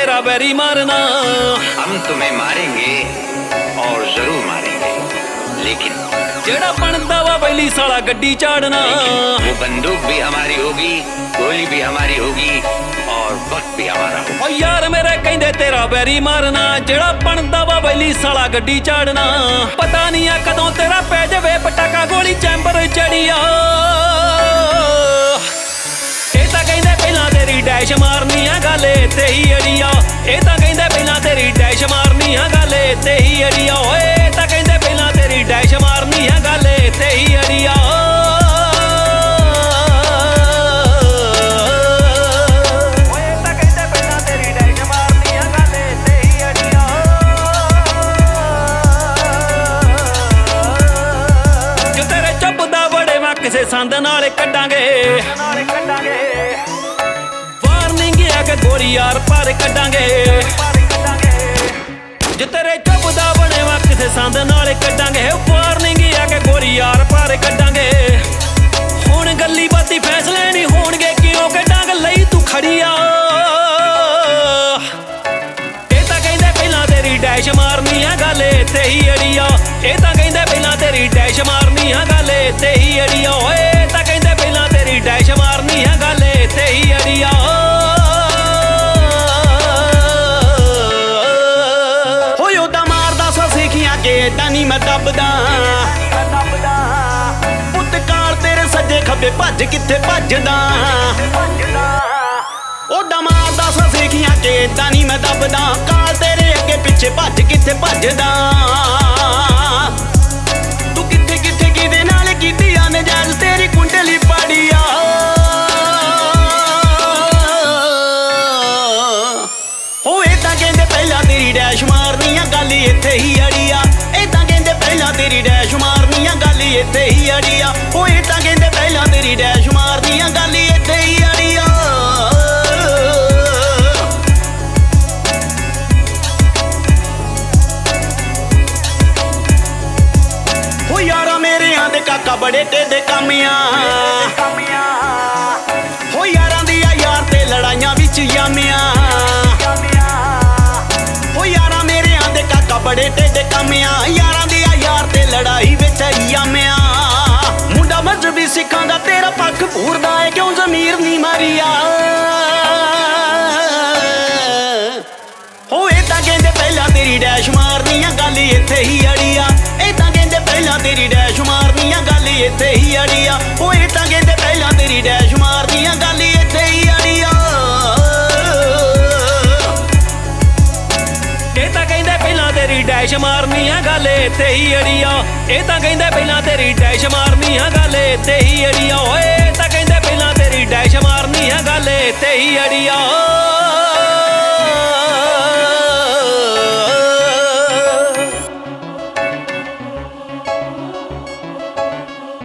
तेरा बैरी मारना। हम तुम्हें मारेंगे और जरूर मारेंगे, लेकिन जेड़ा बनदा वा बैली साला गड्डी चाड़ना। वो बंदूक भी हमारी होगी, गोली भी हमारी होगी और वक्त भी हमारा होगा। ओ यार मेरे कहंदे तेरा बैरी मारना, जेड़ा बनदा वा बैली साला गड्डी चाड़ना। पता नहीं है कदों तेरा पै जावे पटाका गोली चैंबर चढ़िया। ਇਹ ਤਾਂ ਕਹਿੰਦੇ ਪਹਿਲਾਂ ਤੇਰੀ ਡੈਸ਼ ਮਾਰਨੀ ਆ ਗਾਲੇ ਤੇ ਹੀ ਅੜੀਆ। ਇਹ ਤਾਂ ਕਹਿੰਦੇ ਪਹਿਲਾਂ ਤੇਰੀ ਡੈਸ਼ ਮਾਰਨੀ ਆ ਗਾਲੇ ਤੇ ਹੀ ਅੜੀਆ। ਓਏ ਤਾਂ ਕਹਿੰਦੇ ਪਹਿਲਾਂ ਤੇਰੀ ਡੈਸ਼ ਮਾਰਨੀ ਆ ਗਾਲੇ ਤੇ ਹੀ ਅੜੀਆ। ਓਏ ਤਾਂ ਕਹਿੰਦੇ ਪਹਿਲਾਂ ਤੇਰੀ ਡੈਸ਼ ਮਾਰਨੀ ਆ ਗਾਲੇ ਤੇ ਹੀ ਅੜੀਆ। ਜੋ ਤੇਰੇ ਚੁੱਪ ਦਾ ਬੜੇ ਮੈਂ ਕਿਸੇ ਸੰਦ ਨਾਲ ਕੱਢਾਂਗੇ। ਵਾਰਨਿੰਗ ਆ ਕਿ ਗੋਲੀ ਯਾਰ ਪਰ ਕੱਢਾਂਗੇ। ਜੇ ਤੇਰੇ ਚੁੱਪ ਦਾ ਬਣੇ ਵਾ ਕਿਸੇ ਸੰਦ ਨਾਲ ਕੱਢਾਂਗੇ। ਵਾਰਨਿੰਗ ਆ ਕਿ ਗੋਲੀ ਯਾਰ ਪਰ ਕੱਢਾਂਗੇ। ਹੁਣ ਗੱਲੀ ਬਾਤੀ ਫੈਸਲੇ ਨਹੀਂ ਹੋਣਗੇ ਕਿਉਂ ਕਿ ਡੰਗ ਲਈ ਤੂੰ ਖੜੀਆ। ਇਹ ਤਾਂ ਕਹਿੰਦੇ ਪਹਿਲਾਂ ਤੇਰੀ ਡੈਸ਼ ਮਾਰਨੀ ਆ ਗਾਲੇ ਤੇ ਹੀ ਅੜੀਆ। ਇਹ ਤਾਂ ਕਹਿੰਦੇ ਪਹਿਲਾਂ ਤੇਰੀ ਡੈਸ਼ ਮਾਰਨੀ ਆ ਗਾਲੇ ਤੇ ਹੀ ਅੜੀਆ। ਓਏ ਤਾਂ ਕਹਿੰਦੇ ਪਹਿਲਾਂ ਤੇਰੀ ਡੈਸ਼ ਮਾਰਨੀ ਆ ਗਾਲੇ ਤੇ ਹੀ ਅੜੀਆ। ਹੋਏ ਉਹਦਾ ਮਾਰਦਾ ਸਾਂ ਸਿੱਖੀਆਂ ਕਿ ਏਦਾਂ ਨਹੀਂ ਮੈਂ ਦੱਬਦਾ। ਪੁੱਤ ਕਾਲ ਤੇਰੇ ਸੱਜੇ ਖੱਬੇ ਭੱਜ ਕਿੱਥੇ ਭੱਜਦਾ। ਉਹਦਾ ਮਾਰਦਾ ਸਾਂ ਸਿੱਖੀਆਂ ਕਿ ਏਦਾਂ ਨਹੀਂ ਮੈਂ ਦੱਬਦਾ। ਕਾਲ ਤੇਰੇ ਅੱਗੇ ਪਿੱਛੇ ਭੱਜ ਕਿੱਥੇ ਭੱਜਦਾ। ਤੂੰ ਕਿੱਥੇ ਕਿੱਥੇ ਕਿਹਦੇ ਨਾਲ ਕੀਤੀ ਆ ਨਜਾਇਜ਼ ਤੇਰੀ ਕੁੰਡਲੀ ਪਾੜੀ ਆ। ਹੋਏ ਤਾਂ ਕਹਿੰਦੇ ਪਹਿਲਾਂ ਤੇਰੀ ਡੈਸ਼ ਮਾਰਨੀ ਆ ਗੱਲ ਇੱਥੇ ਹੀ ਅੜੀ ਆ। ਇਹ ਤਾਂ ਕਹਿੰਦੇ ਪਹਿਲਾਂ ਤੇਰੀ ਡੈਸ਼ ਮਾਰਨੀ ਆ ਗੱਲ ਇੱਥੇ ਹੀ ਅੜੀ ਆ। ਹੋਏ ਤਾਂ ਕਹਿੰਦੇ ਪਹਿਲਾਂ ਤੇਰੀ ਡੈਸ਼ ਮਾਰਨੀ ਆ ਗੱਲ ਇੱਥੇ ਹੀ ਅੜੀ ਆ। ਹੋ ਯਾਰਾ ਮੇਰਿਆਂ ਦੇ ਕਾਕਾ ਬੜੇ ਟੇਢੇ ਕਾਮਿਆਂ। ਹੋ ਯਾਰਾਂ ਦੀ ਆ ਯਾਰ ਤੇ ਲੜਾਈਆਂ ਵਿੱਚ ਯਾਮਿਆਂ। ਹੋ ਯਾਰਾਂ ਮੇਰਿਆਂ ਦੇ ਕਾਕਾ ਬੜੇ ਟੇਢੇ ਕਾਮਿਆਂ। ਯਾਰਾਂ ਦੀ ਆ ਯਾਰ ਤੇ ਲੜਾਈ ਵਿੱਚ ਯਾਮਿਆਂ। ਮੁੰਡਾ ਮਜ਼ਹਬੀ ਸਿੱਖਾਂ ਦਾ ਤੇਰਾ ਪੱਖ ਪੂਰਦਾ ਏ ਕਿਉਂ ਜ਼ਮੀਰ ਨਹੀਂ ਮਾਰੀਆ। ਹੋਏ ਤਾਂ ਕਹਿੰਦੇ ਪਹਿਲਾਂ ਤੇਰੀ ਡੈਸ਼ ਮਾਰਨੀ ਆ ਗੱਲ ਇੱਥੇ ਹੀ ਅੜੀ ਆ। ਇਹ ਤਾਂ ਕਹਿੰਦੇ ਪਹਿਲਾਂ ਤੇਰੀ ਡੈਸ਼ ਮਾਰਨੀ ਆ ਗੱਲ ਇੱਥੇ ਹੀ ਅੜੀ ਆ। ਹੋਏ ਤਾਂ ਕਹਿੰਦੇ ਪਹਿਲਾਂ ਤੇਰੀ ਡੈਸ਼ ਮਾਰਨੀ ਆ ਗੱਲ ਇੱਥੇ ਹੀ ਅੜੀ ਆ। ਇਹ ਤਾਂ ਕਹਿੰਦੇ ਪਹਿਲਾਂ ਤੇਰੀ ਡੈਸ਼ ਮਾਰਨੀ ਆ ਗੱਲ ਇੱਥੇ ਹੀ ਅੜੀ ਆ। ਇਹ ਤਾਂ ਕਹਿੰਦੇ ਪਹਿਲਾਂ ਤੇਰੀ ਡੈਸ਼ ਮਾਰਨੀ ਆ ਗੱਲ ਇੱਥੇ ਹੀ ਅੜੀ ਆ। ਓਏ ਤਾਂ ਕਹਿੰਦੇ ਪਹਿਲਾਂ ਤੇਰੀ ਡੈਸ਼ ਮਾਰਨੀ ਆ ਗੱਲ ਇੱਥੇ ਹੀ ਅੜੀ ਆ।